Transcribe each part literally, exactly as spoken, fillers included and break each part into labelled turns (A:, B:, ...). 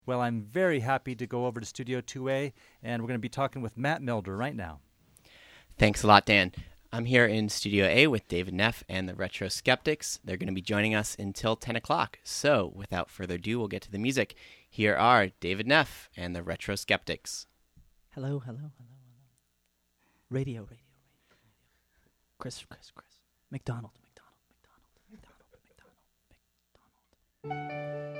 A: Well, I'm very happy to go over to Studio two A, and we're going to be talking with Matt Milder right now.
B: Thanks a lot, Dan. I'm here in Studio A with David Neff and the Retro Skeptics. They're going to be joining us until ten o'clock. So, without further ado, we'll get to the music. Here are David Neff and the Retro Skeptics.
C: Hello, hello, hello, hello. Radio, radio, radio, radio. Chris, Chris, Chris. McDonald, McDonald, McDonald, McDonald, McDonald, McDonald.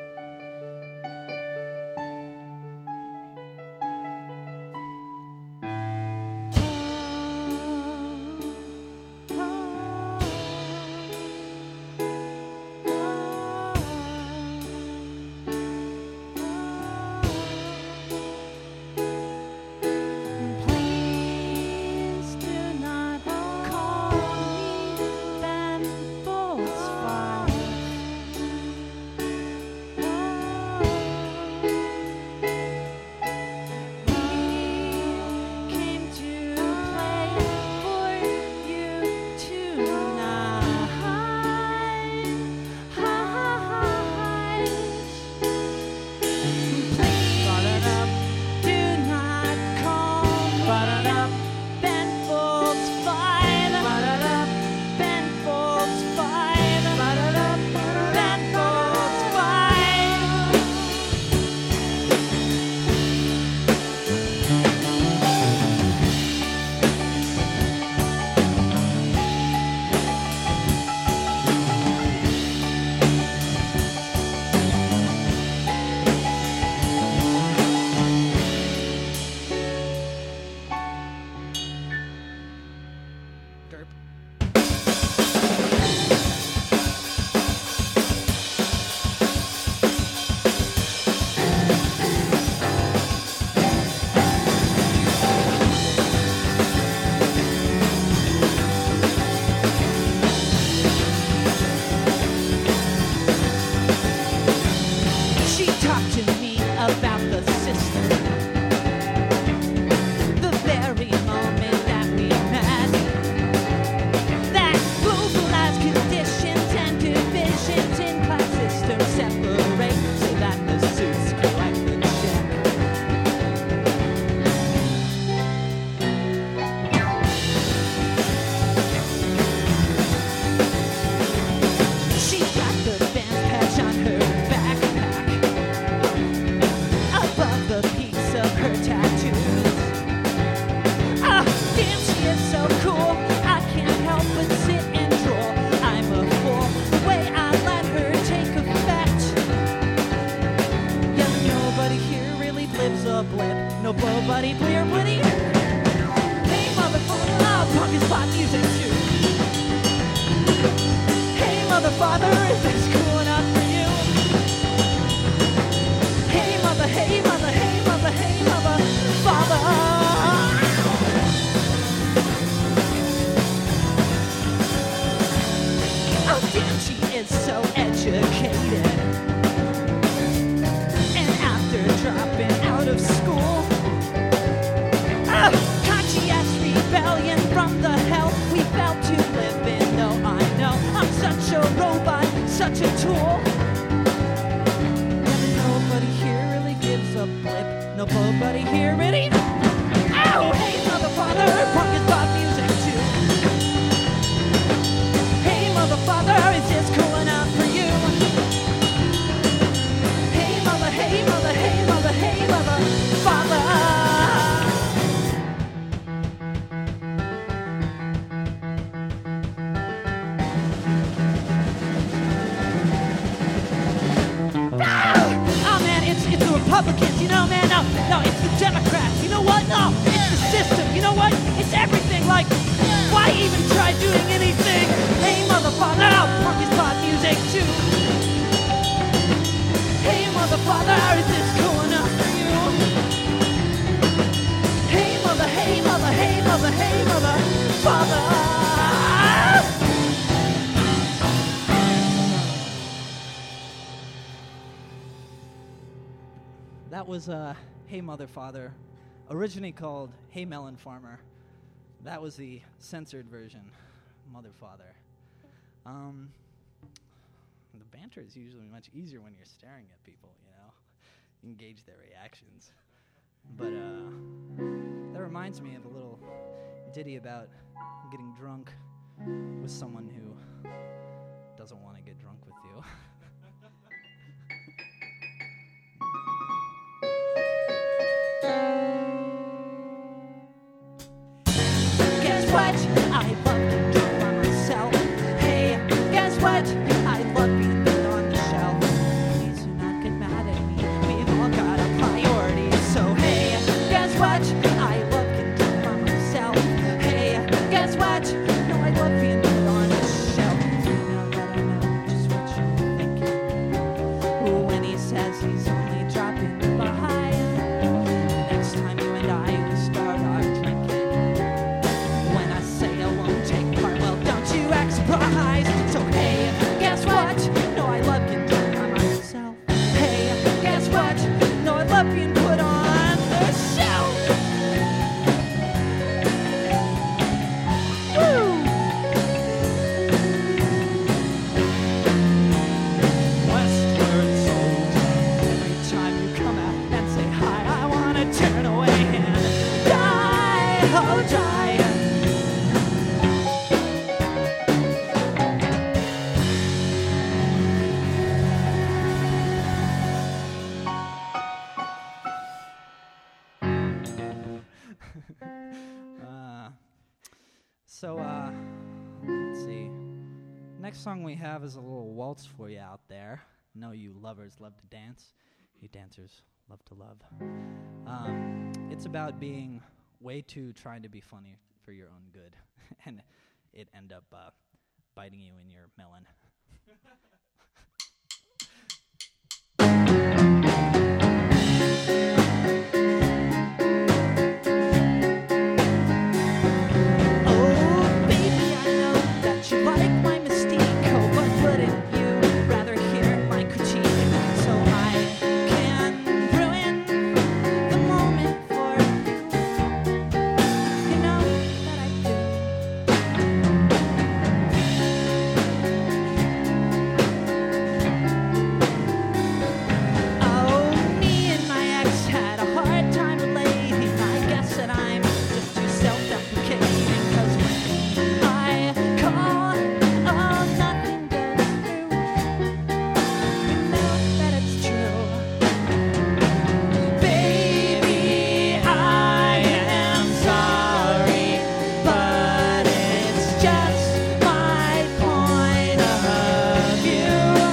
C: That was uh, Hey Mother Father, originally called Hey Melon Farmer. That was the censored version, Mother Father. Um, the banter is usually much easier when you're staring at people, you know. engage their reactions. But uh, that reminds me of a little ditty about getting drunk with someone who doesn't want to get drunk with you. Guess what? I love getting drunk by myself. Hey, guess what? I love being put on the shelf. Please do not get mad at me. We've all got our priorities. So hey, guess what? I love getting drunk by myself. Hey, guess what? No, I love being put on the shelf. Now that I know just what you're thinking, when he says he's only dropping by, next time you and I will start our drinking. When I say I won't take part, well, don't you act surprised. So hey, guess what? No, I love getting drunk by myself. Hey, guess what? No, I love being put on the shelf. Woo! Westward soldier, every time you come out and say hi, I wanna turn away and die, oh die. Uh, so, uh, let's see. Next song we have is a little waltz for you out there. I know you lovers love to dance. You dancers love to love. Um, it's about being way too trying to be funny for your own good, and it end up uh, biting you in your melon. Oh, baby, I know that you like my mystique, oh, but wouldn't you rather hear my critique? So I can ruin the moment for you. You know that I do. Oh, me and my ex had a hard time relating. I guess that I'm just too self-deprecating, 'cause when I call, oh, nothing goes through. You know that it's true. Baby, I am sorry, but it's just my point of view.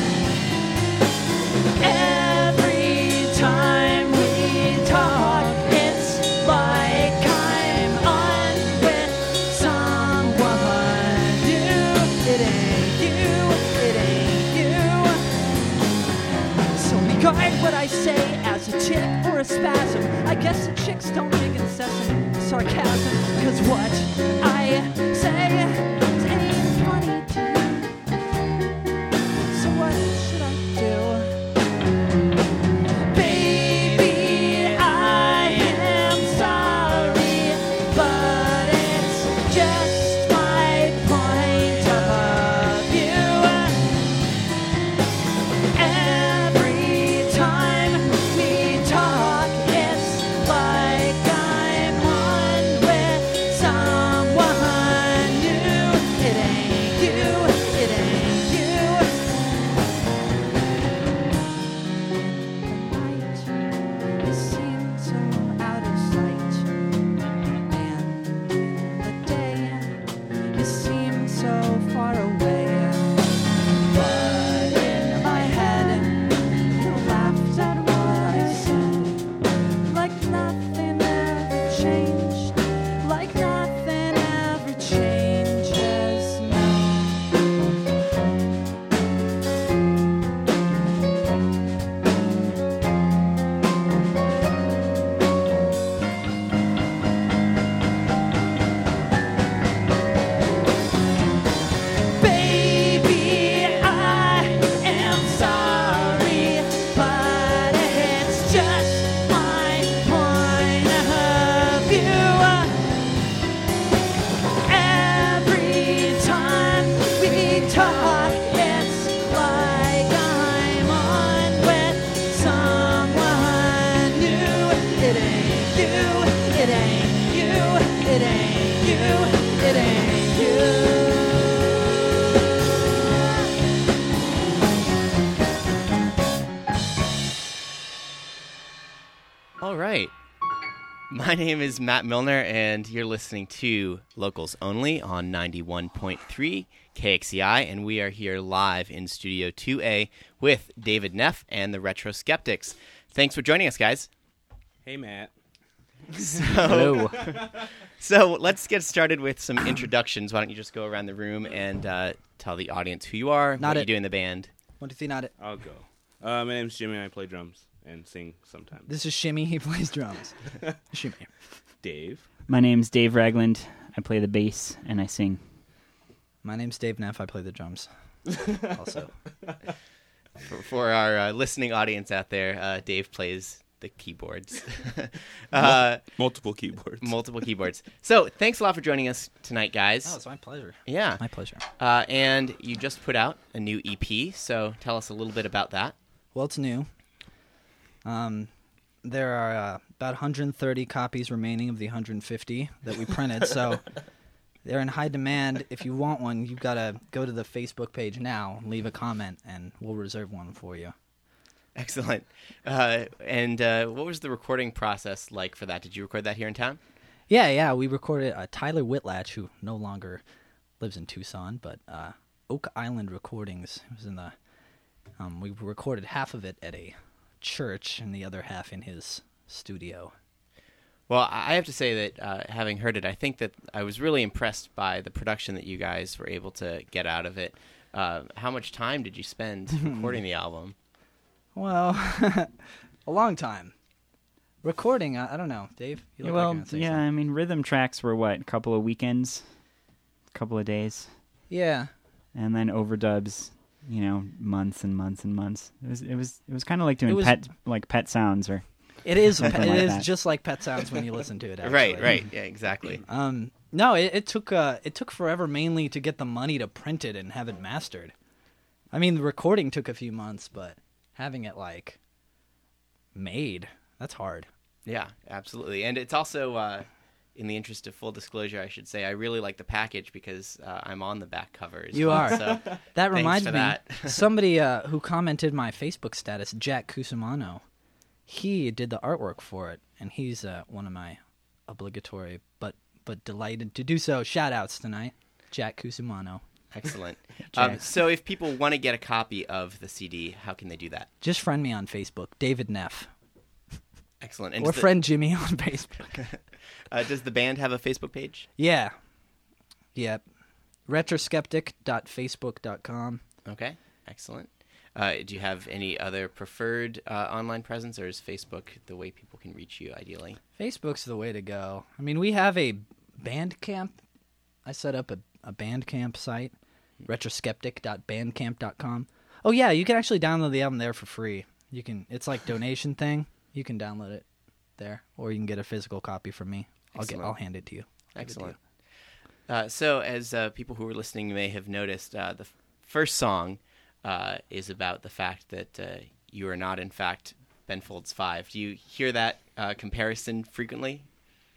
C: Every time we talk, it's like I'm on with someone new. It ain't you, it ain't you. So regard what I say as a chick or a spasm. I guess the chicks don't make incessant sarcasm, 'cause what I say ain't funny to you. So what should I do? Baby, I am sorry, but it's just my point of view. Every time we talk, it's like I'm on with someone new. It ain't you, it ain't you. In the night, you seem so out of sight, and in the day, you seem so far away. But in my head, you laughed at what I said, like nothing ever changed, like nothing ever changes now.
B: All right. My name is Matt Milner, and you're listening to Locals Only on ninety-one point three K X E I, and we are here live in Studio two A with David Neff and the Retro Skeptics. Thanks for joining us, guys.
D: Hey, Matt.
B: So, so let's get started with some introductions. Why don't you just go around the room and uh, tell the audience who you are,
E: Not
B: what
E: it.
B: you do in the band.
E: What do you think? Not it.
D: I'll go. Uh, my name's Jimmy. I play drums and sing sometimes.
E: This is Shimmy. He plays drums. Shimmy.
D: Dave.
F: My name's Dave Ragland. I play the bass and I sing.
E: My name's Dave Neff. I play the drums. Also.
B: For, for our uh, listening audience out there, uh, Dave plays the keyboards. uh,
D: Multiple keyboards.
B: multiple keyboards. So thanks a lot for joining us tonight, guys.
E: Oh, it's my pleasure.
B: Yeah.
E: My pleasure.
B: Uh, and you just put out a new E P, so tell us a little bit about that.
E: Well, it's new. Um, there are uh, about one hundred thirty copies remaining of the one hundred fifty that we printed, so they're in high demand. If you want one, you've got to go to the Facebook page now, leave a comment, and we'll reserve one for you.
B: Excellent. Uh, and uh, what was the recording process like for that? Did you record that here in town?
E: Yeah, yeah, we recorded uh, Tyler Whitlatch, who no longer lives in Tucson, but uh, Oak Island Recordings was in the. Um, we recorded half of it at a church and the other half in his studio.
B: Well, I have to say that uh, having heard it, I think that I was really impressed by the production that you guys were able to get out of it. Uh, how much time did you spend recording the album?
E: Well, a long time. Recording, I, I don't know, Dave. You
F: Yeah,
E: look like
F: well,
E: you're gonna say
F: yeah,
E: something.
F: I mean, rhythm tracks were what, a couple of weekends, a couple of days,
E: Yeah.
F: and then overdubs, you know, months and months and months. It was, it was, it was kind of like doing
E: was-
F: pet, like pet sounds, or
E: It is.
F: Something
E: It
F: like
E: is
F: that.
E: just like Pet Sounds when you listen to it. Actually.
B: Right, right. Yeah, exactly.
E: Um, no, it, it took uh, it took forever, mainly to get the money to print it and have it mastered. I mean, the recording took a few months, but having it like made, that's hard.
B: Yeah, absolutely. And it's also, uh, in the interest of full disclosure, I should say, I really like the package because uh, I'm on the back cover as
E: You
B: well.
E: are.
B: So
E: That
B: thanks
E: reminds
B: for
E: me,
B: that.
E: somebody uh, who commented my Facebook status, Jack Cusimano, he did the artwork for it, and he's uh, one of my obligatory but but delighted to do so shout-outs tonight, Jack Cusimano.
B: Excellent.
E: Jack.
B: Um, so if people want to get a copy of the C D, how can they do that?
E: Just friend me on Facebook, David Neff,
B: Excellent. And
E: or
B: does the-
E: friend Jimmy on Facebook.
B: uh, does the band have a Facebook page?
E: Yeah. Yep. retroskeptic dot facebook dot com.
B: Okay, excellent. Uh, do you have any other preferred uh, online presence, or is Facebook the way people can reach you ideally?
E: Facebook's the way to go. I mean, we have a Bandcamp. I set up a, a Bandcamp site, retroskeptic dot bandcamp dot com. Oh yeah, you can actually download the album there for free. You can. It's like donation thing. You can download it there, or you can get a physical copy from me. I'll get.
B: Excellent.
E: I'll hand it to you.
B: Excellent. Uh, so, as uh, people who are listening may have noticed, uh, the f- first song uh, is about the fact that uh, you are not, in fact, Ben Folds Five. Do you hear that uh, comparison frequently?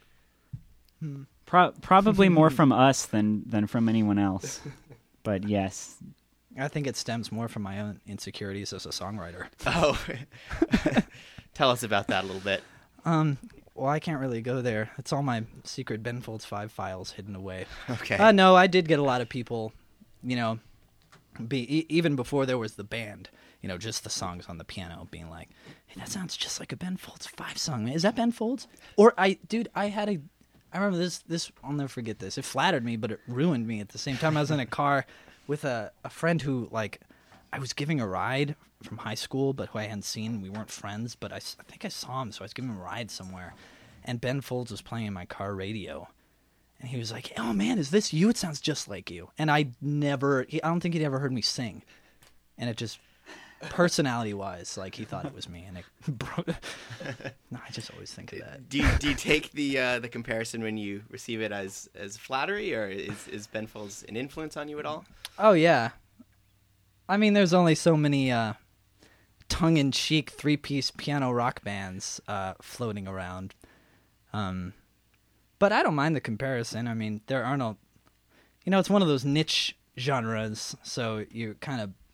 F: pro- probably more from us than than from anyone else. But yes,
E: I think it stems more from my own insecurities as a songwriter.
B: Oh, tell us about that a little bit.
E: Um. Well, I can't really go there. It's all my secret Ben Folds five files hidden away.
B: Okay.
E: Uh, no, I did get a lot of people, you know, be e- even before there was the band, you know, just the songs on the piano being like, hey, that sounds just like a Ben Folds five song. Is that Ben Folds? Or, I, dude, I had a, I remember this, this, I'll never forget this. It flattered me, but it ruined me at the same time. I was in a car with a, a friend who, like, I was giving a ride from high school, but who I hadn't seen. We weren't friends, but I, s- I think I saw him, so I was giving him a ride somewhere. And Ben Folds was playing in my car radio. And he was like, oh, man, is this you? It sounds just like you. And I never, he, I don't think he'd ever heard me sing. And it just, personality-wise, like, he thought it was me. And it broke. No, I just always think of that.
B: Do you, do you take the uh, the comparison when you receive it as, as flattery, or is, is Ben Folds an influence on you at all?
E: Oh, yeah. I mean, there's only so many uh, tongue-in-cheek three-piece piano rock bands uh, floating around. Um, but I don't mind the comparison. I mean, there are no... You know, it's one of those niche genres, so you're kind of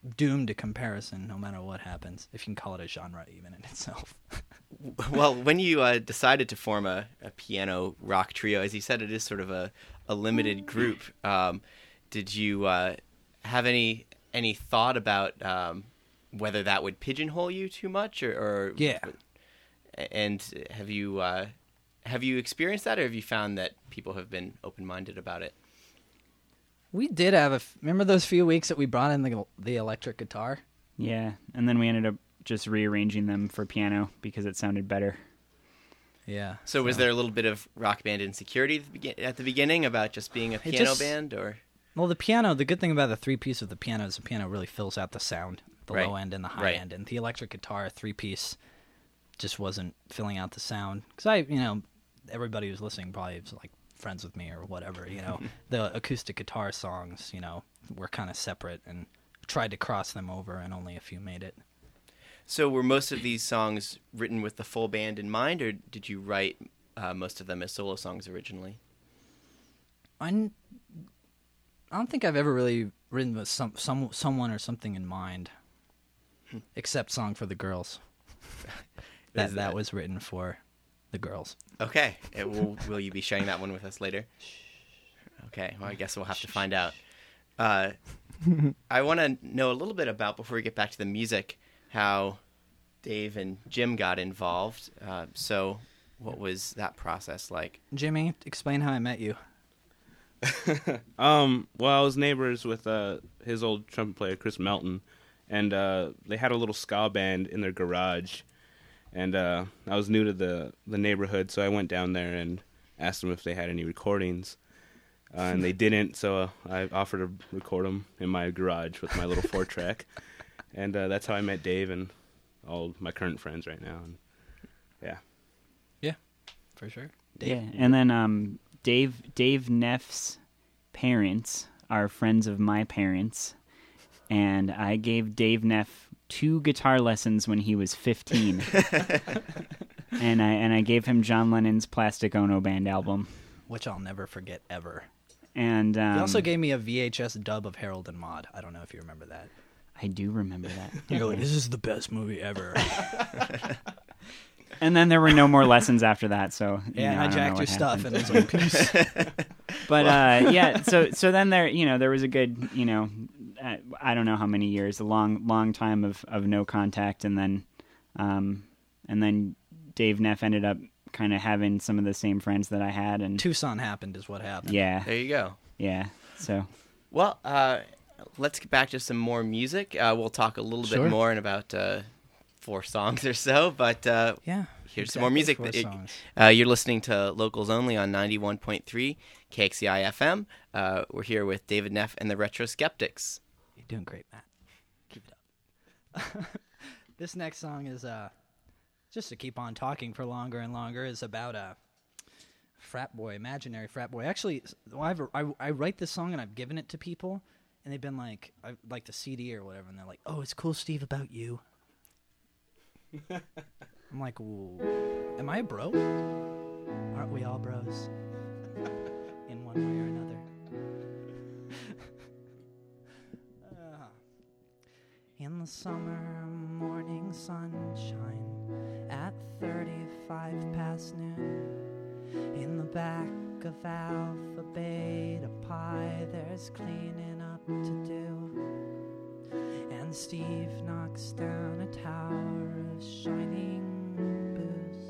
E: doomed to comparison no matter what happens, if you can call it a genre even in itself.
B: Well, when you uh, decided to form a, a piano rock trio, as you said, it is sort of a, a limited group. Um, did you uh, have any any thought about um, whether that would pigeonhole you too much, or, or
E: Yeah.
B: And have you uh, have you experienced that, or have you found that people have been open-minded about it?
E: We did have a. F- remember those few weeks that we brought in the the electric guitar?
F: Yeah, and then we ended up just rearranging them for piano because it sounded better.
E: Yeah.
B: So was there a little bit of rock band insecurity at the, begin- at the beginning about just being a
E: It
B: piano
E: just-
B: band, or
E: Well, the piano. The good thing about the three piece of the piano is the piano really fills out the sound, the
B: Right.
E: low end and the high
B: Right.
E: end, and the electric guitar three piece just wasn't filling out the sound. Because I, you know, everybody who's listening probably was like friends with me or whatever. You know, the acoustic guitar songs, you know, were kind of separate and tried to cross them over, and only a few made it.
B: so were most of these songs written with the full band in mind, or did you write uh, most of them as solo songs originally?
E: I, n- I don't think I've ever really written with some, some someone or something in mind, except "Song for the Girls." that,
B: Is
E: that
B: that-
E: was written for the girls.
B: Okay. It will, will you be sharing that one with us later? Okay. Well, I guess we'll have to find out. Uh, I want to know a little bit about, before we get back to the music, how Dave and Jim got involved. Uh, so what was that process like?
E: Jimmy, explain how I met you.
D: Um, well, I was neighbors with uh, his old trumpet player, Chris Melton, and uh, they had a little ska band in their garage. And uh, I was new to the, the neighborhood, so I went down there and asked them if they had any recordings. Uh, and they didn't, so I offered to record them in my garage with my little four-track. And uh, that's how I met Dave and all my current friends right now. And yeah.
E: Yeah, for sure. Dave.
F: Yeah, and then um, Dave Dave Neff's parents are friends of my parents, and I gave Dave Neff two guitar lessons when he was fifteen, and I and I gave him John Lennon's Plastic Ono Band album,
E: Which I'll never forget ever.
F: and um,
E: He also gave me a V H S dub of Harold and Maude. I don't know if you remember that.
F: I do remember that.
E: You're like, this is the best movie ever.
F: And then there were no more lessons after that, so you
E: Yeah,
F: know, I
E: I
F: don't know
E: jacked your
F: what
E: stuff
F: happened.
E: and it was like, peace.
F: But uh, yeah, so so then there, you know, there was a good, you know, uh, I don't know how many years, a long long time of, of no contact, and then, um, and then Dave Neff ended up kind of having some of the same friends that I had, and
E: Tucson happened is what happened.
F: yeah,
B: There you go.
F: yeah. So
B: Well, uh, let's get back to some more music. Uh, we'll talk a little
E: Sure.
B: bit more in about uh, four songs or so, but uh,
E: Yeah.
B: here's some more music.
E: Four
B: It-
E: songs.
B: Uh, you're listening to Locals Only on ninety-one point three K X C I F M. Uh, we're here with David Neff and the Retro Skeptics.
E: You're doing great, Matt. Keep it up. This next song is, uh, just to keep on talking for longer and longer, is about a frat boy, imaginary frat boy. Actually, well, I've, I, I write this song and I've given it to people, and they've been like, I like the C D or whatever, and they're like, "Oh, it's cool, Steve, about you." I'm like, "Ooh, am I a bro? Aren't we all bros in one way or another?" Uh, in the summer morning sunshine at thirty-five past noon, in the back of Alpha Beta Pi, there's cleaning up to do, and Steve knocks down a tower of shining booze,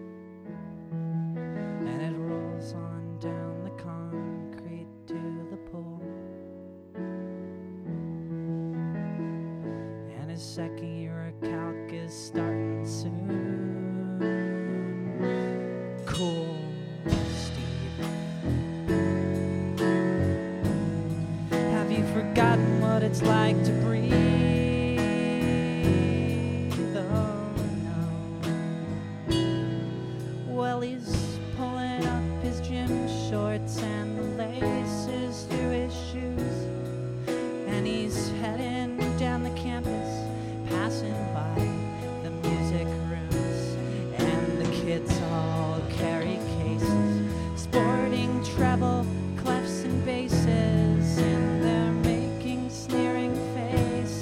E: and it rolls on down the concrete to the pool, and his second year of calc is starting soon. Cool, Steve. Have you forgotten what it's like to breathe? Oh no. Well, he's pulling up his gym shorts and the laces through his shoes, and he's heading down the campus, passing by the music rooms, and the kids all carry cases, sporting treble clefs and basses, and they're making sneering faces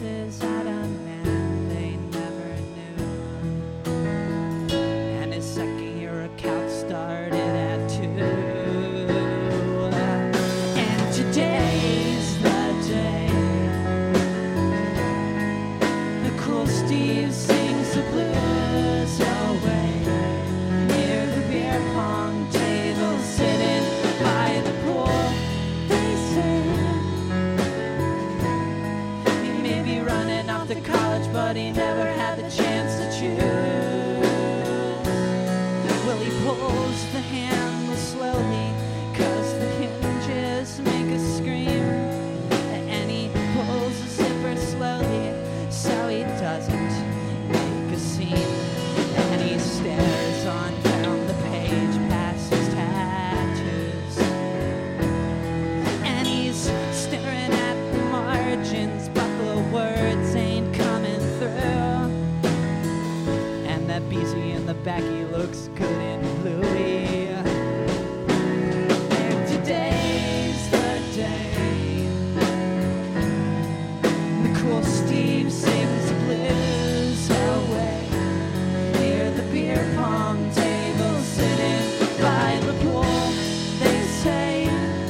E: B C in the back, he looks good in Louis. And today's the day the cool Steve sings the blues away. Near the beer pong table, sitting by the pool, they say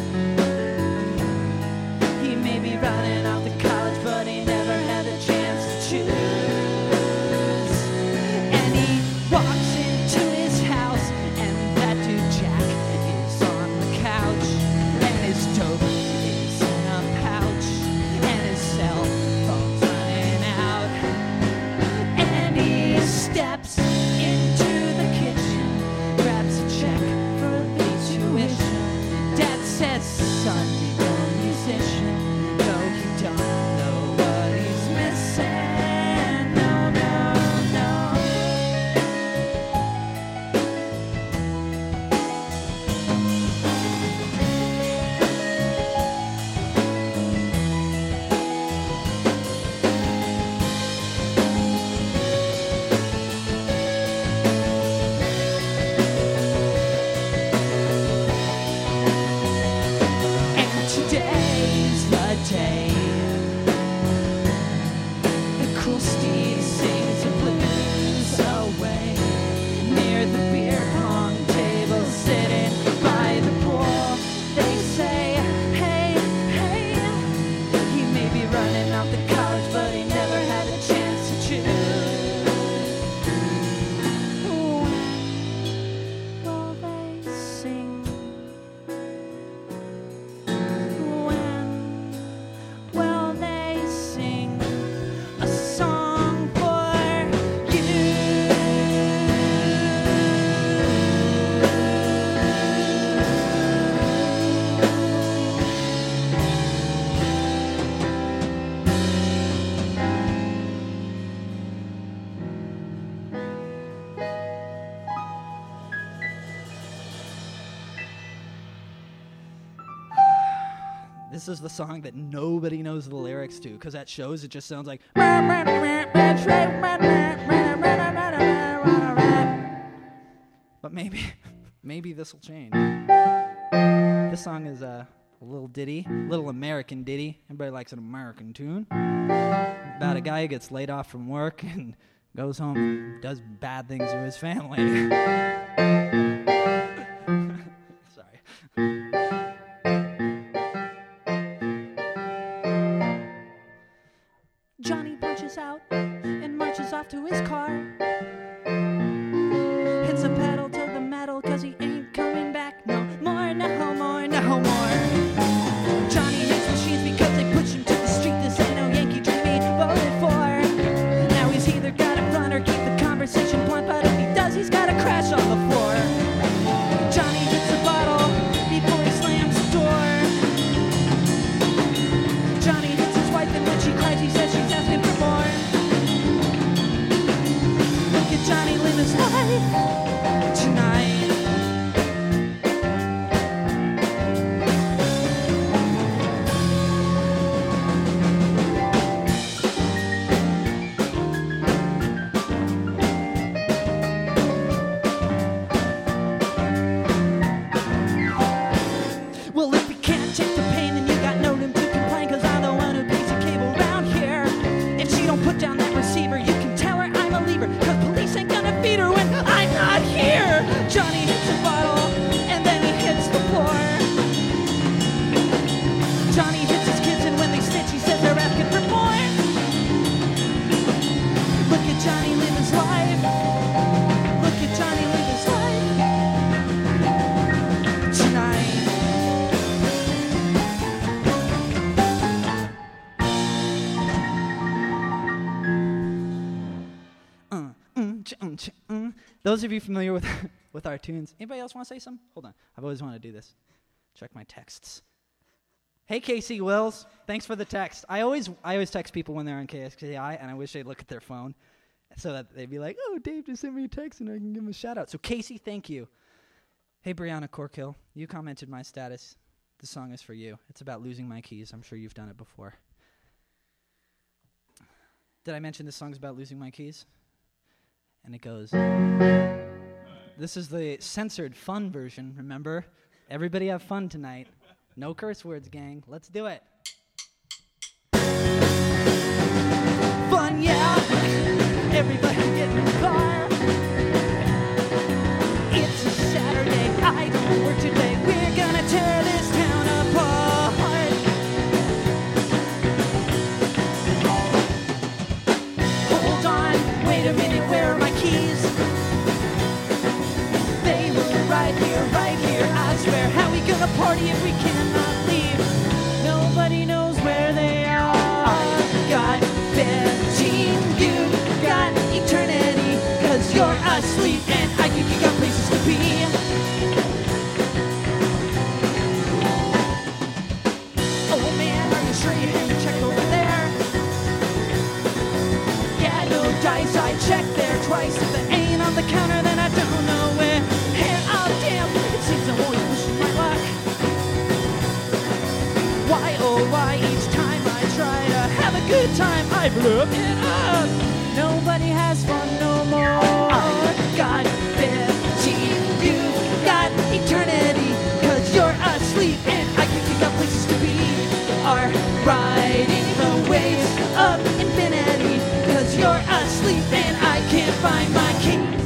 E: he may be running out to college, but he never had a chance to choose. And he walks into his house, and that dude Jack is on the couch, and his dope is in a pouch, and his cell phone's running out. And he steps into the kitchen, grabs a check for the tuition. Dad says, son, you're a musician. No, you don't know what he's missing. No, no, no. And today's the day the cool Steve sings the blues away. Near the beer pong table, sitting by the pool, they say, hey, hey, he may be running out to college, but he never had a chance to choose. When will they sing? When will they sing a song for you? This is the song that nobody knows the lyrics to, because at shows it just sounds like. But maybe, maybe this will change. This song is a little ditty, little American ditty. Everybody likes an American tune. About a guy who gets laid off from work and goes home and does bad things to his family. Sorry. Johnny punches out and marches off to his car. Hits a pedal to the metal, cause he ain't coming back no more, no more, no more. Johnny hates machines because they push him to the street. This ain't no Yankee dream he voted for. Now he's either gotta run or keep the conversation blunt, but if he does, he's gotta crash on the floor. Johnny hits a bottle before he slams the door. Johnny hits his wife, and when she cries, he says she's asking for more. Look at Johnny live his life tonight. Well, if you can't take the pain, then you got no room to complain, cause I'm the one who pays the cable round here. If she don't put down that receiver, you can tell her I'm a leaver, cause police ain't gonna feed her when I'm not here. Johnny hits a bottle, and then he hits the floor. Johnny hits his kids, and when they snitch, he says they're asking for more. Look at Johnny live his life. Look at Johnny live his life tonight. Uh, mm, ch- mm, ch- mm. Those of you familiar with with our tunes, anybody else want to say something? Hold on, I've always wanted to do this. Check my texts. Hey Casey Wills, thanks for the text. I always I always text people when they're on K S K I, and I wish they'd look at their phone so that they'd be like, "Oh, Dave just sent me a text, and I can give him a shout out." So Casey, thank you. Hey Brianna Corkill, you commented my status. The song is for you. It's about losing my keys. I'm sure you've done it before. Did I mention this song's about losing my keys? and it goes. This is the censored fun version, remember? Everybody have fun tonight. No curse words, gang. Let's do it. Fun, yeah. Everybody get in the car. It's a Saturday. I don't work today. We're gonna tear this town apart. Hold on. Wait a minute. Where are my keys? They were right here, right here. I swear. How we gonna party if we cannot leave? Nobody knows where they are. God, fifteen, you got eternity, cause you're asleep and I think you got places to be. Oh man, are you sure you haven't checked over there? Yeah, no dice, I checked there twice. If it ain't on the counter, then I don't know where. And oh damn, it seems I'm always pushing my luck. Why, oh why, each time I try to have a good time, I blew it up. Nobody has fun no more. God, fifteen, you got eternity, cause you're asleep and I think you got places to be. Are riding the waves of infinity, cause you're asleep and I can't find my keys.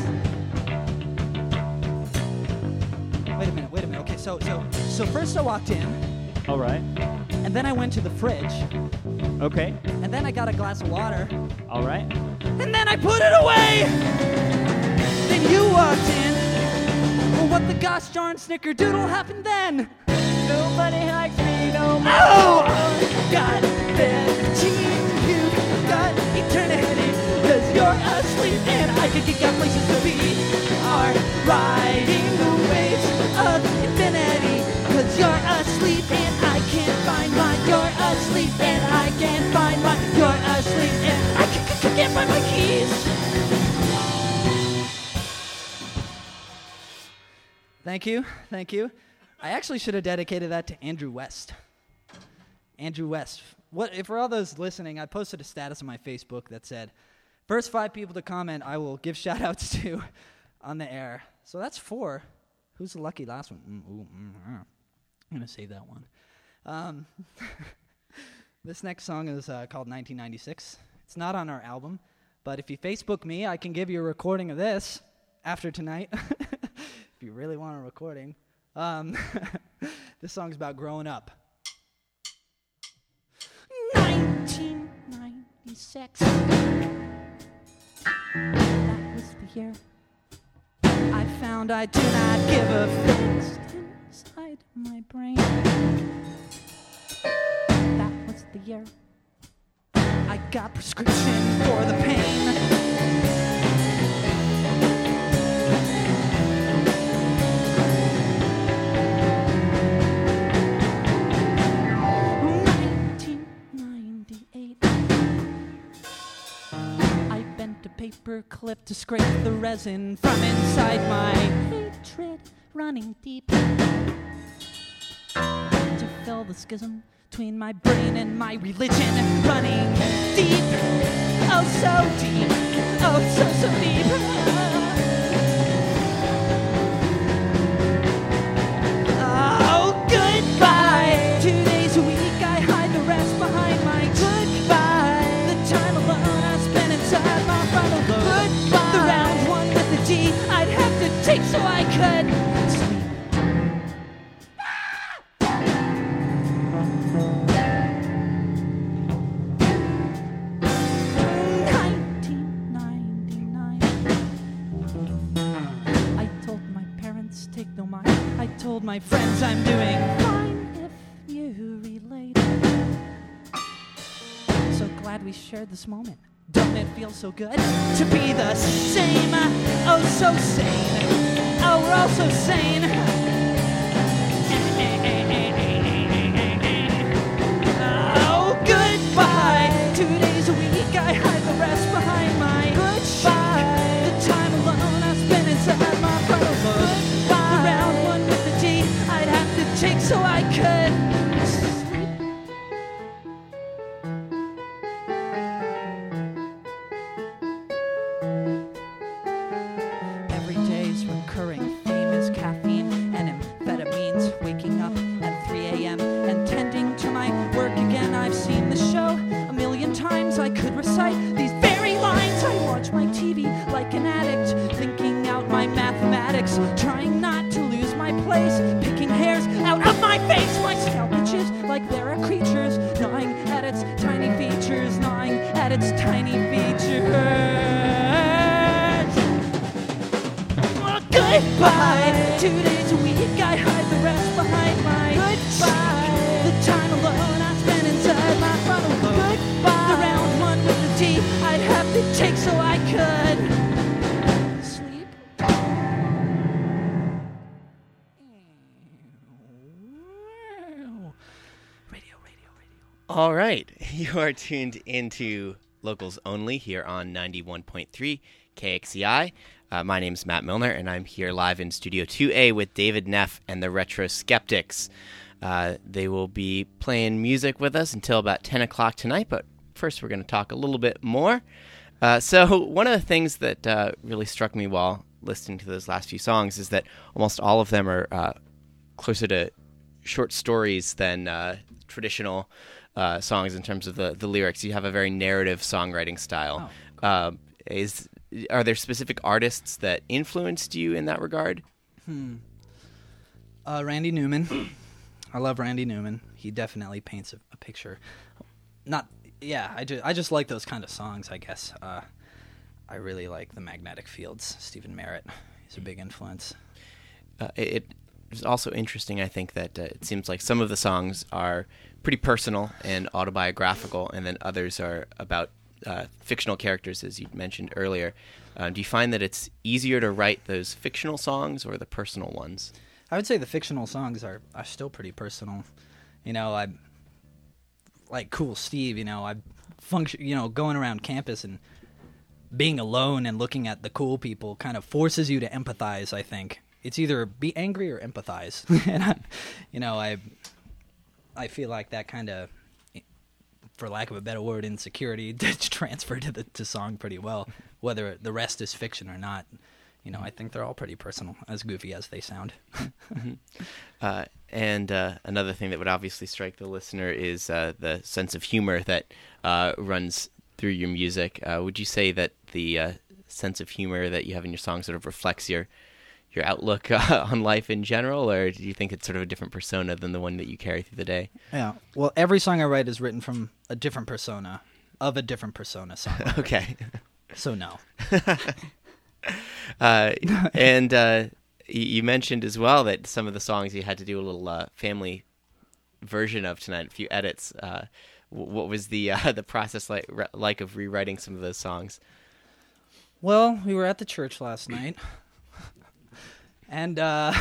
E: Wait a minute, wait a minute. Okay, so so so first I walked in,
F: All right.
E: and then I went to the fridge,
F: Okay.
E: and then I got a glass of water,
F: All right.
E: and then I put it away. Then you walked in. Well, what the gosh darn snickerdoodle happened then?
F: Nobody likes me no more.
E: Oh, God, fifteen, you got eternity, cause you're asleep and I think you got places to be. Are riding the waves of infinity, cause you're asleep and I can't find my. You're asleep and I can't find my. You're asleep and I c- c- can't find my keys. Thank you, thank you. I actually should have dedicated that to Andrew West. Andrew West. What if for all those listening, I posted a status on my Facebook that said, first five people to comment I will give shout outs to on the air. So that's four. Who's the lucky last one? Mm, ooh, mm, uh. I'm going to save that one. Um, this next song is uh, called nineteen ninety-six. It's not on our album, but if you Facebook me, I can give you a recording of this after tonight. If you really want a recording. Um, this song's about growing up. nineteen ninety-six. That was the year I found I do not give a fix inside my brain. That was the year I got prescription for the pain. nineteen ninety-eight. I bent a paper clip to scrape the resin from inside my hatred running deep to fill the schism between my brain and my religion, running deep, oh so deep, oh so so deep. Oh goodbye, two days a week I hide the rest behind my goodbye. The time alone I spend inside my frontal lobe. Goodbye. The round one with the G I'd have to take so I could sleep. nineteen ninety-nine. I told my parents, take no mind. I told my friends I'm doing fine if you relate. So glad we shared this moment. Don't it feel so good to be the same? Oh, so sane. Oh, we're all so sane. Oh, goodbye. Two days a week I hide the rest behind my goodbye. The time alone I spend inside my frontal lobe. The round one with the G I'd have to take so I could sleep.
C: recurring theme is caffeine and amphetamines. Waking up at three a.m. and tending to my work again. I've seen the show a million times. I could recite these very lines. I watch my T V like an addict, thinking out my mathematics, trying not to lose my place, picking hairs out of my face. My scalp itches like there are creatures gnawing at its tiny features, gnawing at its tiny features. Well, goodbye. Two days a week, I hide the rest behind my goodbye. The time alone I spend inside my front alone. Goodbye. The round one with the tea I'd have to take so I could sleep. Radio, radio, radio.
B: All right. You are tuned into Locals Only here on ninety-one point three K X E I. Uh, my name is Matt Milner, and I'm here live in Studio two A with David Neff and the Retro Skeptics. Uh, they will be playing music with us until about ten o'clock tonight, but first we're going to talk a little bit more. Uh, so one of the things that uh, really struck me while listening to those last few songs is that almost all of them are uh, closer to short stories than uh, traditional uh, songs in terms of the, the lyrics. You have a very narrative songwriting style.
E: Oh, cool.
B: uh, is Are there specific artists that influenced you in that regard?
E: Hmm. Uh, Randy Newman. I love Randy Newman. He definitely paints a, a picture. Not, yeah. I just, I just like those kind of songs. I guess. Uh, I really like the Magnetic Fields. Stephen Merritt. He's a big influence.
B: Uh, it it's also interesting, I think, that uh, it seems like some of the songs are pretty personal and autobiographical, and then others are about uh, fictional characters, as you mentioned earlier. Uh, do you find that it's easier to write those fictional songs or the personal ones?
E: I would say the fictional songs are, are still pretty personal. You know, I like Cool Steve. You know, I function. You know, going around campus and being alone and looking at the cool people kind of forces you to empathize. I think it's either be angry or empathize. And I, you know, I I feel like that kind of, for lack of a better word, insecurity transferred to the to song pretty well, whether the rest is fiction or not. You know, I think they're all pretty personal, as goofy as they sound.
B: uh, and uh, another thing that would obviously strike the listener is uh, the sense of humor that uh, runs through your music. Uh, would you say that the uh, sense of humor that you have in your songs sort of reflects your your outlook uh, on life in general, or do you think it's sort of a different persona than the one that you carry through the day?
E: Yeah. Well, every song I write is written from a different persona, of a different persona song.
B: Okay.
E: So no.
B: uh, and uh, you mentioned as well that some of the songs you had to do a little uh, family version of tonight, a few edits. Uh, what was the uh, the process like like of rewriting some of those songs?
E: Well, we were at the church last night, and uh,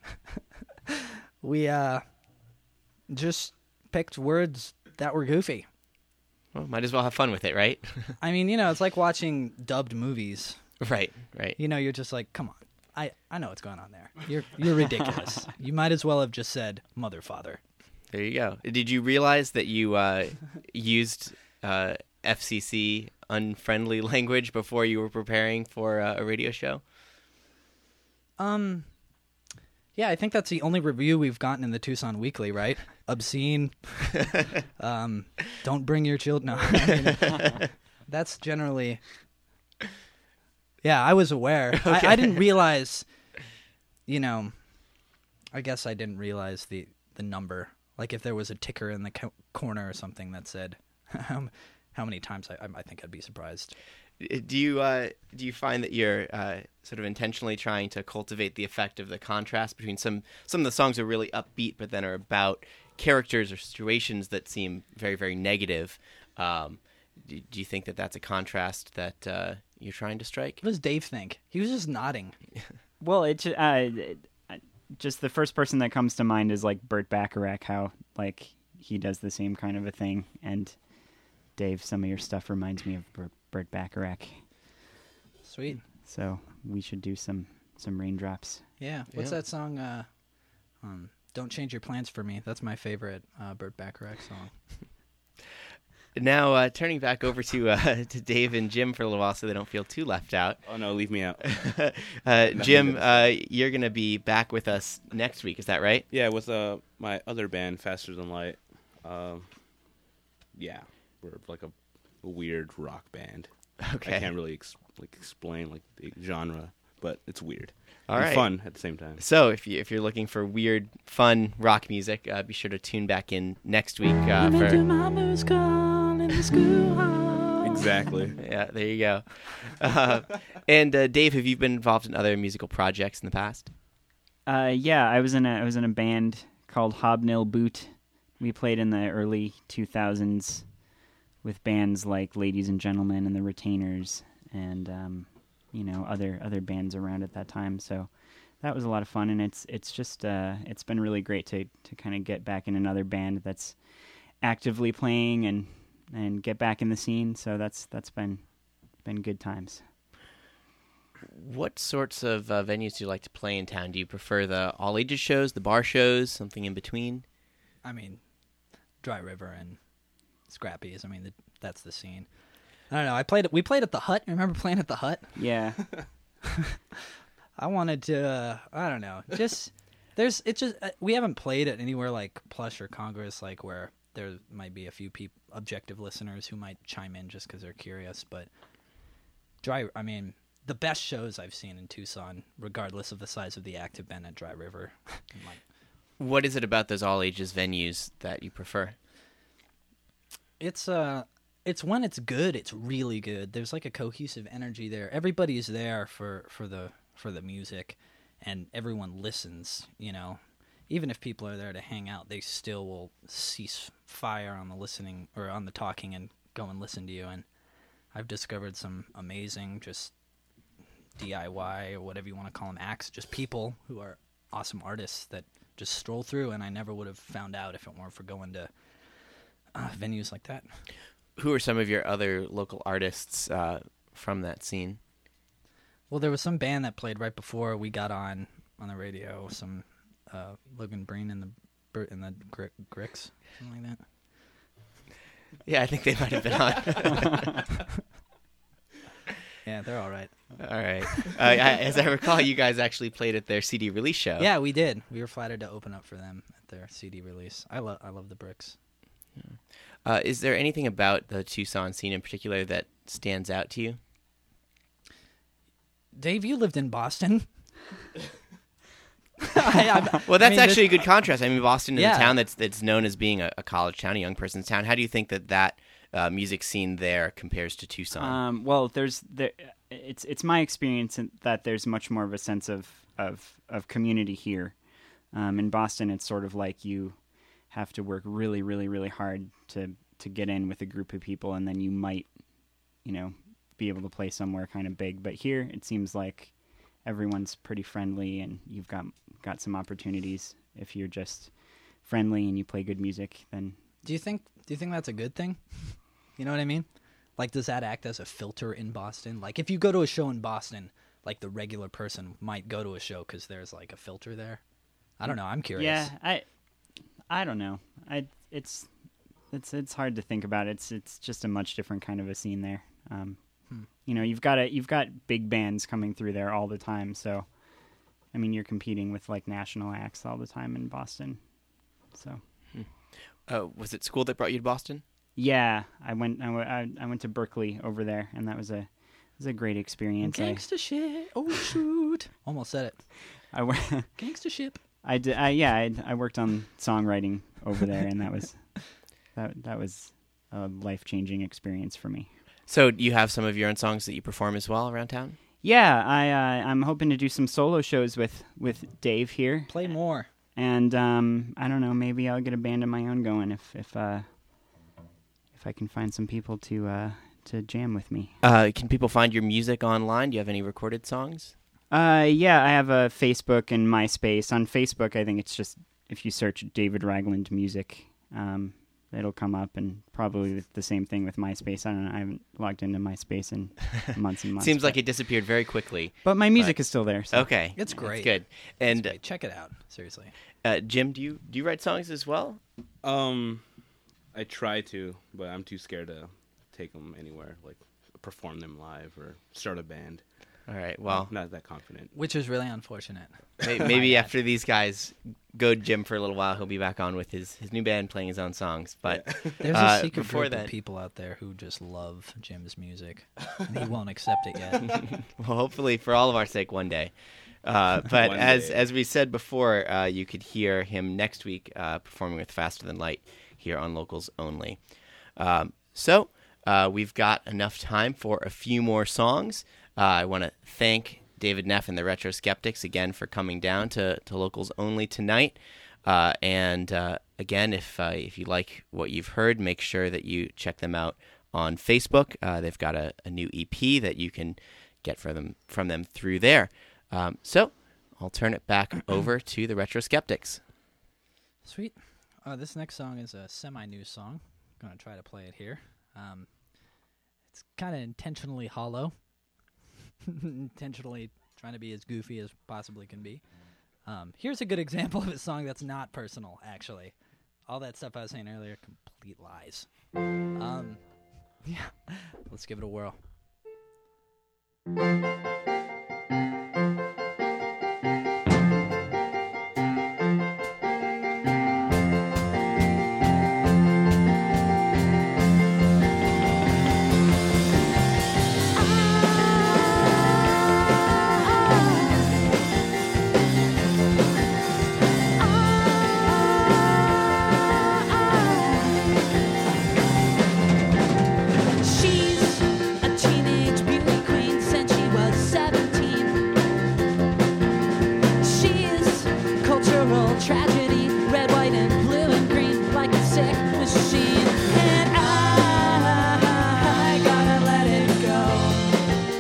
E: we uh, just picked words that were goofy.
B: Well, might as well have fun with it, right?
E: I mean, you know, it's like watching dubbed movies.
B: Right, right.
E: You know, you're just like, come on. I, I know what's going on there. You're you're ridiculous. You might as well have just said mother, father.
B: There you go. Did you realize that you uh, used uh, F C C unfriendly language before you were preparing for uh, a radio show?
E: Um, yeah, I think that's the only review we've gotten in the Tucson Weekly, right? Obscene. um, don't bring your children. No, I mean, that's generally. Yeah, I was aware.
B: Okay.
E: I, I didn't realize. You know, I guess I didn't realize the the number. Like if there was a ticker in the co- corner or something that said how, how many times. I I think I'd be surprised.
B: Do you uh, do you find that you're uh, sort of intentionally trying to cultivate the effect of the contrast between some some of the songs are really upbeat, but then are about characters or situations that seem very very negative? Um, do, do you think that that's a contrast that uh, you're trying to strike?
E: What does Dave think? He was just nodding.
F: Well, it uh, it, just the first person that comes to mind is like Burt Bacharach, how like he does the same kind of a thing. And Dave, some of your stuff reminds me of Burt, Burt Bacharach.
E: Sweet.
F: So we should do some some raindrops.
E: Yeah. What's
B: Yeah.
E: that song? Uh, um, Don't Change Your Plans for Me. That's my favorite uh, Burt Bacharach song.
B: Now, uh, turning back over to uh, to Dave and Jim for a little while, so they don't feel too left out.
D: Oh no, leave me out.
B: uh, Jim, uh, you're going to be back with us next week. Is that right?
D: Yeah, with uh, my other band, Faster Than Light. Um, yeah, we're like a, a weird rock band.
B: Okay.
D: I can't really ex- like explain like the genre, but it's weird.
B: All
D: and
B: right.
D: fun at the same time.
B: So, if you if you're looking for weird, fun rock music, uh, be sure to tune back in next week uh,
C: Listen to
B: for.
C: my moose call in the schoolhouse.
D: Exactly.
B: Yeah, there you go. Uh, and uh, Dave, have you been involved in other musical projects in the past?
F: Uh, yeah, I was in a I was in a band called Hobnail Boot. We played in the early two thousands with bands like Ladies and Gentlemen and the Retainers, and um, you know other other bands around at that time. So that was a lot of fun, and it's it's just uh, it's been really great to to kind of get back in another band that's actively playing and and get back in the scene. So that's that's been been good times.
B: What sorts of uh, venues do you like to play in town? Do you prefer the all ages shows, the bar shows, something in between?
E: I mean, Dry River and Scrappy's. I mean, the, that's the scene. I don't know. I played. We played at the Hut. Remember playing at the Hut?
F: Yeah.
E: I wanted to. Uh, I don't know. Just there's. It's just uh, we haven't played at anywhere like Plush or Congress, like where there might be a few people, objective listeners who might chime in just because they're curious. But Dry. I mean, the best shows I've seen in Tucson, regardless of the size of the act, have been at Dry River. Like,
B: What is it about those all ages venues that you prefer?
E: It's uh it's when it's good, it's really good. There's like a cohesive energy there. Everybody's there for, for the for the music, and everyone listens, you know. Even if people are there to hang out, they still will cease fire on the listening or on the talking and go and listen to you. And I've discovered some amazing just D I Y or whatever you want to call them acts, just people who are awesome artists that just stroll through, and I never would have found out if it weren't for going to uh, venues like that.
B: Who are some of your other local artists uh, from that scene?
E: Well, there was some band that played right before we got on on the radio. Some uh, Logan Breen and the Br- and the Gr- Gricks, something like that.
B: Yeah, I think they might have been on.
E: Yeah, they're all right.
B: All right. Uh, I, as I recall, you guys actually played at their C D release show.
E: Yeah, we did. We were flattered to open up for them at their C D release. I love I love the Bricks.
B: Uh, is there anything about the Tucson scene in particular that stands out to you?
E: Dave, you lived in Boston. I, I,
B: Well, that's
E: I mean,
B: actually
E: this-
B: a good contrast. I mean, Boston is
E: Yeah.
B: a town that's that's known as being a, a college town, a young person's town. How do you think that that uh, music scene there compares to Tucson?
F: Um, well, there's there. It's it's my experience in- that there's much more of a sense of of, of community here. Um, in Boston, it's sort of like you have to work really, really, really hard to to get in with a group of people, and then you might, you know, be able to play somewhere kind of big. But here, it seems like everyone's pretty friendly, and you've got got some opportunities if you're just friendly and you play good music. Then
E: Do you think do you think that's a good thing? You know what I mean? Like, does that act as a filter in Boston? Like, if you go to a show in Boston, like the regular person might go to a show because there's like a filter there. I don't know. I'm curious.
F: yeah, I I don't know. I it's it's it's hard to think about. It's it's just a much different kind of a scene there. Um,
E: Hmm.
F: You know, you've got a you've got big bands coming through there all the time. So, I mean, you're competing with like national acts all the time in Boston. So,
B: uh, was it school that brought you to Boston?
F: yeah, I went I, went- I, I went to Berkeley over there, and that was a it was a great experience. I,
E: Gangsta shit. Oh shoot! Almost said it.
F: I went.
E: Gangsta ship.
F: I did. I, yeah, I, I worked on songwriting over there, and that was that that was a life changing experience for me.
B: So, do you have some of your own songs that you perform as well around town?
F: Yeah, I uh, I'm hoping to do some solo shows with, with Dave here,
E: Play more.
F: and um, I don't know, maybe I'll get a band of my own going if if uh, if I can find some people to uh, to jam with me.
B: Uh, can people find your music online? Do you have any recorded songs?
F: Uh, yeah, I have a Facebook and MySpace. On Facebook, I think it's just if you search David Ragland Music, um, it'll come up, and probably the same thing with MySpace. I don't know. I haven't logged into MySpace in months and months.
B: Seems like
F: but,
B: it disappeared very quickly.
F: but my music
B: but-
F: is still there. So.
B: Okay,
E: It's
B: That's
E: great.
B: good. And
E: Wait, check it out. Seriously.
B: uh, Jim, do you do you write songs as well?
D: Um, I try to, but I'm too scared to take them anywhere, like perform them live or start a band.
B: All right. Well,
D: I'm not that confident.
E: Which is really unfortunate.
B: may- maybe after these guys go to gym for a little while, he'll be back on with his, his new band playing his own songs. But
E: There's
B: Uh,
E: a secret
B: before
E: group
B: that-
E: of people out there who just love Jim's music, and he won't accept it yet.
B: well, hopefully for all of our sake one day. Uh, but
D: One
B: as
D: day.
B: as we said before, uh, you could hear him next week uh, performing with Faster Than Light here on Locals Only. Um, so uh, we've got enough time for a few more songs. Uh, I want to thank David Neff and the Retro Skeptics again for coming down to, to Locals Only tonight. Uh, and uh, again, if uh, if you like what you've heard, make sure that you check them out on Facebook. Uh, they've got a, a new E P that you can get from them from them through there. Um, so I'll turn it back over to the Retro Skeptics.
E: Sweet. Uh, this next song is a semi-new song. I'm going to try to play it here. Um, it's kind of intentionally hollow. Intentionally trying to be as goofy as possibly can be. Um, here's a good example of a song that's not personal, actually. All that stuff I was saying earlier, complete lies. Um, yeah, let's give it a whirl.
C: She's a teenage beauty queen since she was seventeen. She's cultural tragedy, red, white, and blue and green, like a sick machine. And I, I gotta let it go.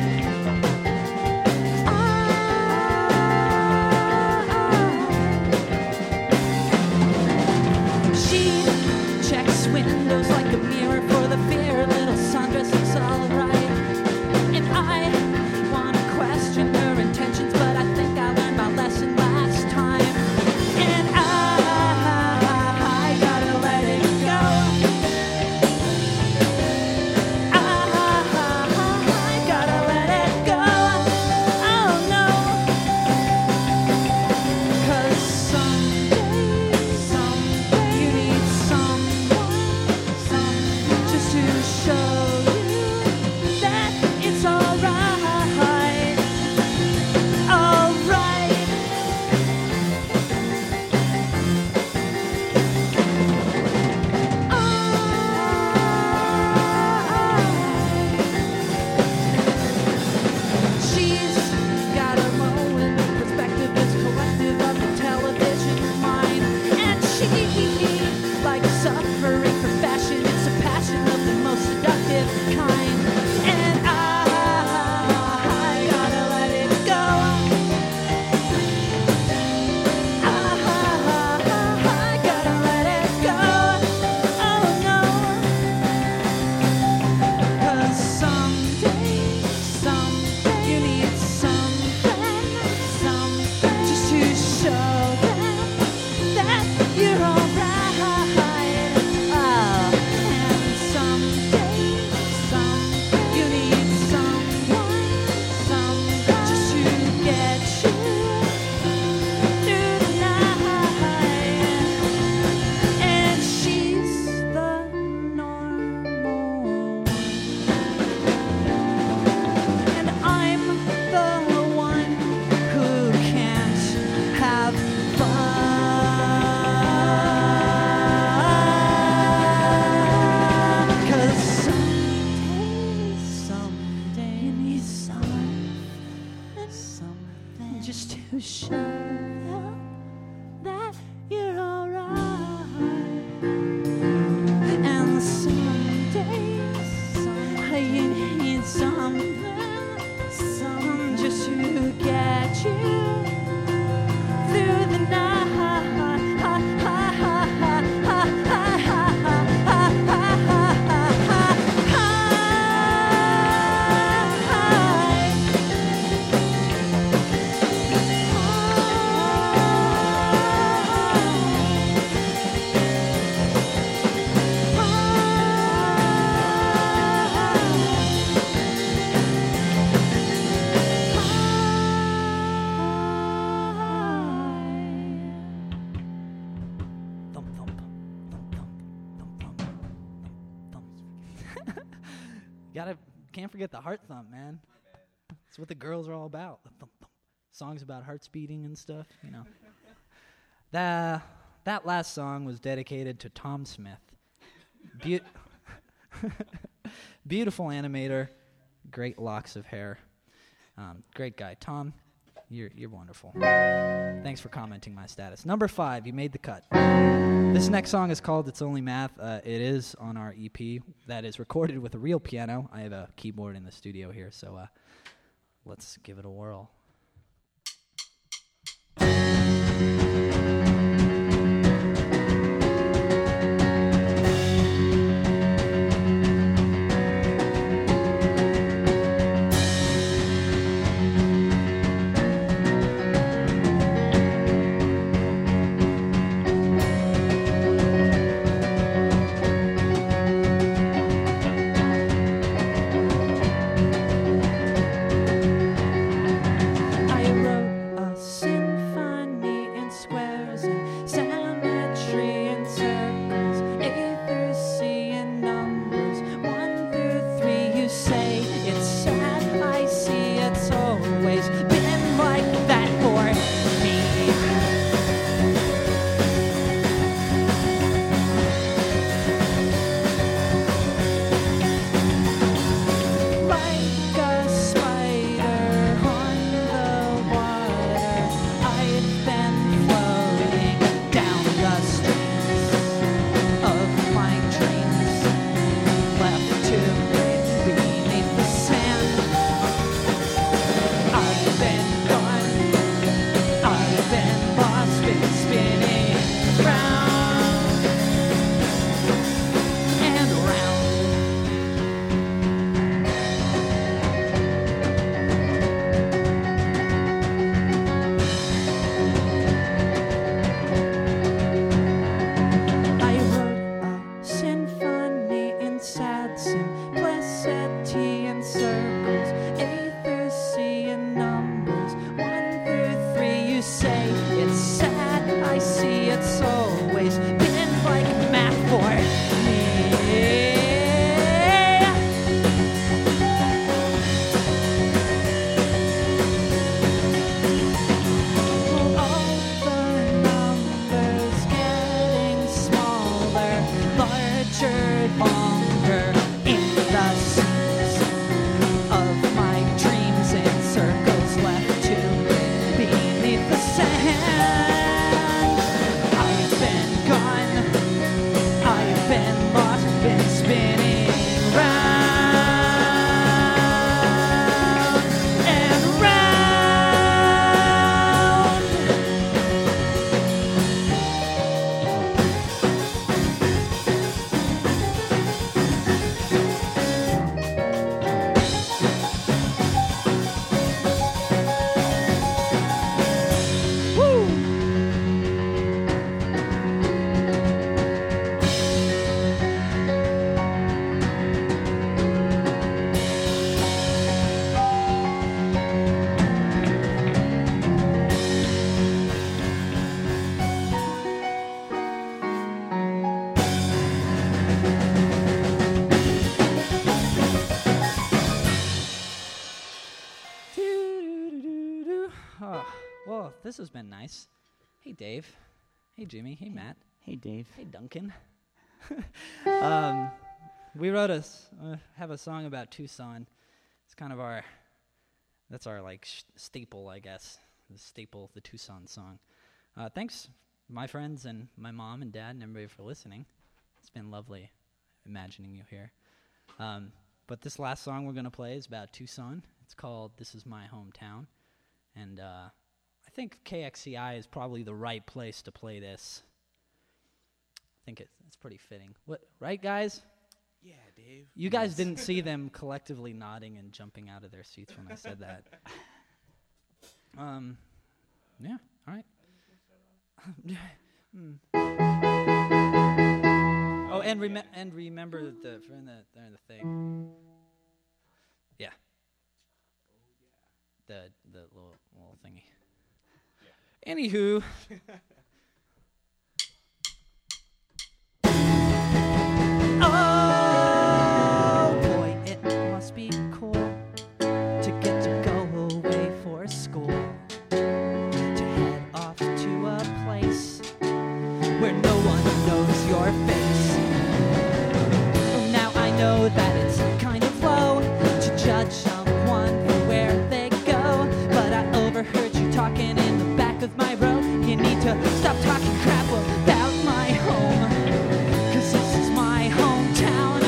C: Ah. She checks windows like a mirror for the fear little Sandra looks alright. And I wanna question her intentions, but I think I learned my lesson last time. And I, I gotta let it go. I, I gotta let it go. Oh no. 'Cause someday, someday you need someone, someone just to show you that it's alright, alright. She's got a moment perspective is collective of the television mind. And she likes suffering for fashion. It's a passion of the most seductive kind. And I, I gotta let it go. I, I gotta let it go. Oh no. 'Cause someday, someday you need something, something just to show them that you're alright. Oh, and someday, someday you need someone, someone just to get you through the night. And she's the normal one. And I'm the one who can't have fun. 'Cause someday, someday you need someone, something just to show them that you're alright. And someday, someday you need something, something just to get you through the night.
E: Gotta can't forget the heart thump, man. That's what the girls are all about. The thump, thump. Songs about hearts beating and stuff, you know. that that last song was dedicated to Tom Smith. Be- Beautiful animator, great locks of hair. Um, great guy. Tom, you're you're wonderful. Thanks for commenting my status. Number five, you made the cut. This next song is called It's Only Math. Uh, it is on our E P that is recorded with a real piano. I have a keyboard in the studio here, so uh, let's give it a whirl. This has been nice. Hey, Dave. Hey, Jimmy. Hey, Matt.
F: Hey, Dave.
E: Hey, Duncan. um, we wrote a s- uh, have a song about Tucson. It's kind of our that's our like sh- staple, I guess. The staple, the Tucson song. Uh, thanks, my friends and my mom and dad and everybody for listening. It's been lovely imagining you here. Um, but this last song we're gonna play is about Tucson. It's called "This Is My Hometown," and uh, I think K X C I is probably the right place to play this. I think it's, it's pretty fitting. What, right, guys?
D: Yeah, Dave.
E: You guys didn't see them collectively nodding and jumping out of their seats when I said that. Um, yeah, all right. Hmm. Oh, and rem- and remember the for in the in the thing. Yeah. The the little little thingy. Anywho. Oh boy, it
C: with my road. You need to stop talking crap about my home, 'cause this is my hometown.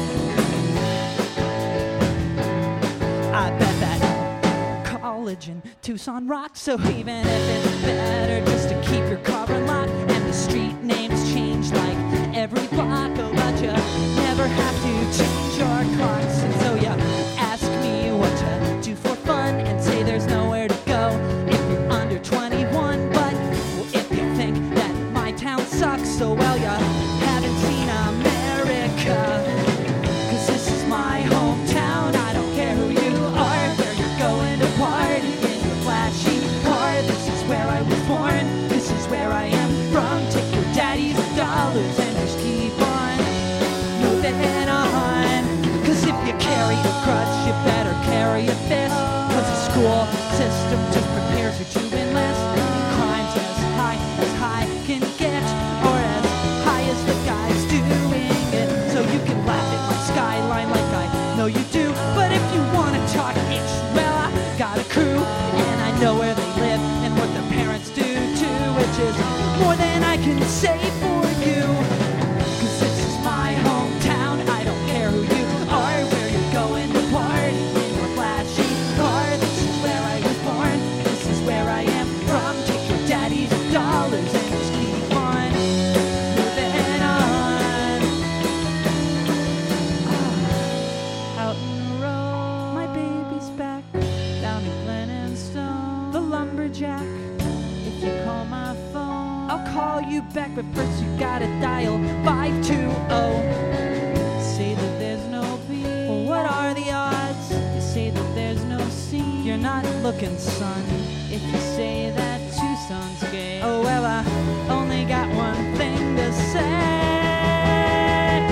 C: I bet that college in Tucson rocks, so even if it's better just to keep your car unlocked and the street names change like every block, oh, but you never have to change your clocks. And so you ask me what to do for fun and say there's nowhere to go if you're under twenty-one. But well, if you think that my town sucks, so well, you haven't seen America, 'cause this is my hometown. I don't care who you are, where you're going to party in your flashy car. This is where I was born, this is where I am from. Take your daddy's dollars and just keep on moving on. 'Cause if you carry a crutch, you better carry a fist, 'cause the school system just prepares you to enlist. And crime's as high as high can get, or as high as the guys doing it. So you can laugh at my skyline like I know you do, but if you want to talk ish, well, I got a crew, and I know where they live and what their parents do too, which is more than I can say for you. 'Cause this is my hometown. I don't care who you are, where you're going to party in your flashy car. This is where I was born, this is where I am from. Take your daddy's dollars and just keep on moving on. Ah, out in the road, my baby's back, down in Glen and Stone, the lumberjack. If you call my phone, I'll call you back, but first you gotta dial five two zero. Say that there's no B. Well, what are the odds? You say that there's no C. You're not looking, son, if you say that Tucson's gay. Oh, well, I only got one thing to say.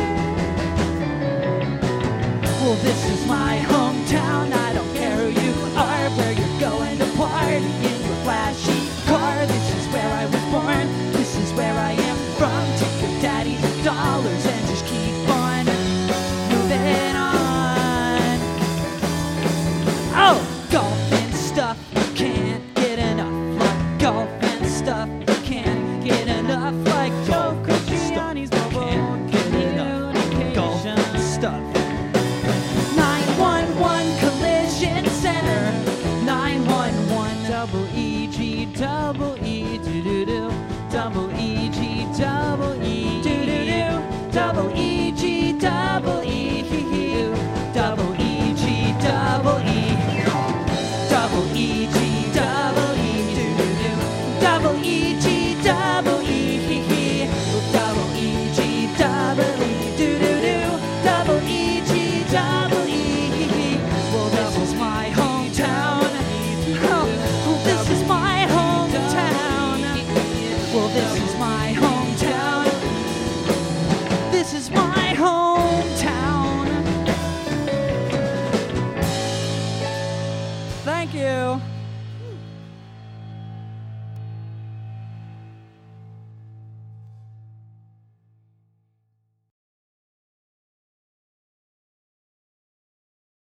C: Well, this is my hometown. I don't care who you are, where you're going to party in your flashy car. This is where I was born, this is where I am from. Take your daddy's dollars and just keep on moving on. Oh, golf and stuff, you can't get enough. Like golf and stuff, you can't get enough. Like Joe Christiani's bubble, can't get enough. Golf and stuff. nine one one Collision Center, nine one one double E G double E do do do, double E G double E do do do, double E G double E double E G double E, double E G double E do do do, double E G double E, double E G double E do do do, double E G double E. Well, this is my hometown. Oh, well, this is my hometown. Well, this is my hometown. This is my hometown. Thank you.